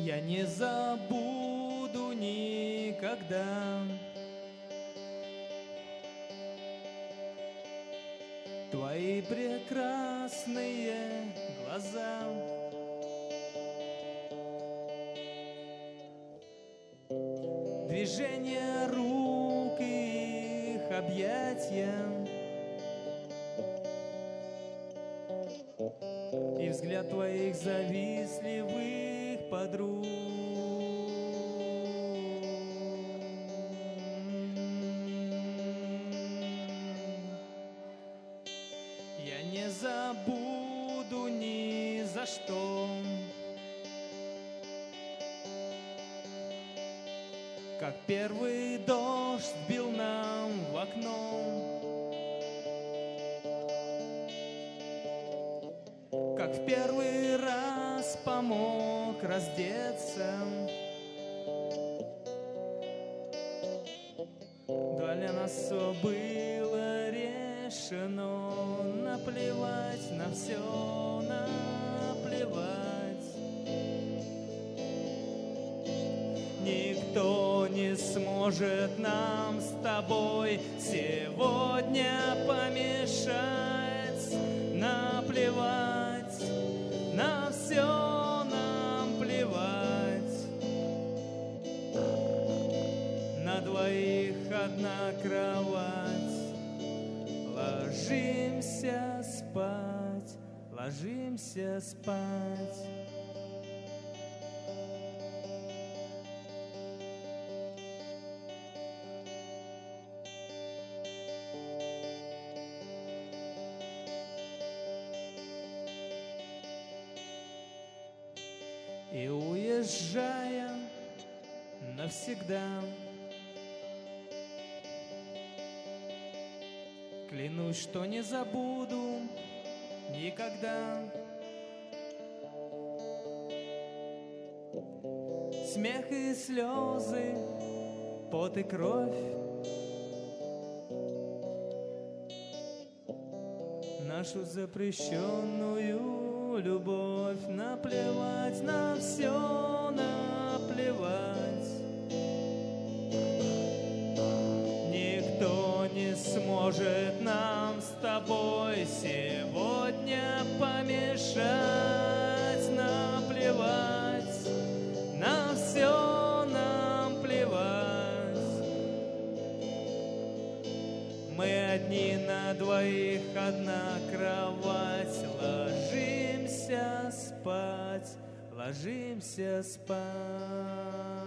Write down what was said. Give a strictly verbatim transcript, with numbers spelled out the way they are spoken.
Я не забуду никогда твои прекрасные глаза. Движение рук и их объятия, и взгляд твоих завистливых подруг. Я не забуду ни за что, как первый дождь бил нам в окно, как в первый раз помог раздеться. Для нас все было решено, наплевать на все, наплевать. Никто не сможет нам с тобой сегодня помешать. Наплевать на все, нам плевать. На двоих одна кровать. Ложимся спать, ложимся спать. И уезжая навсегда, клянусь, что не забуду никогда смех и слезы, пот и кровь, нашу запрещенную любовь. Наплевать на все, наплевать. Никто не сможет нам с тобой сегодня помешать. Наплевать на все, нам плевать. Мы одни на двоих, одна кровать. Ложимся спать, ложимся спать.